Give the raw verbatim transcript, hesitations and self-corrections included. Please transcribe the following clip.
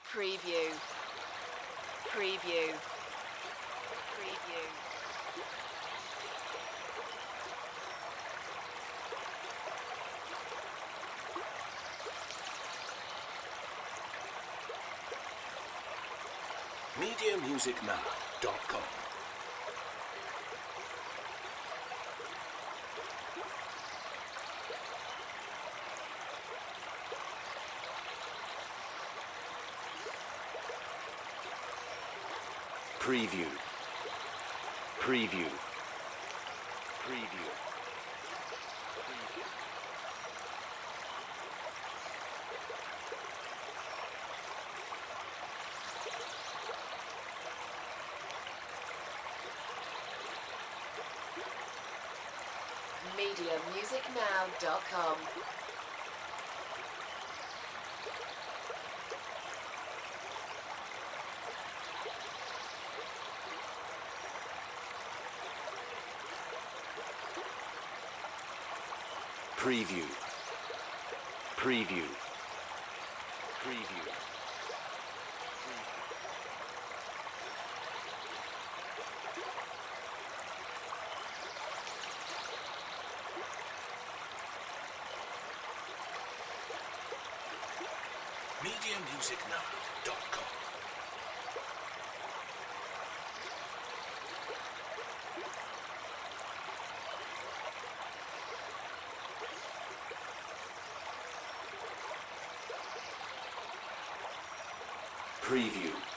Preview. Preview. Preview. media music now dot com. Preview. Preview. Preview. media music now dot com. Preview. Preview. Preview. media music now dot com. Preview.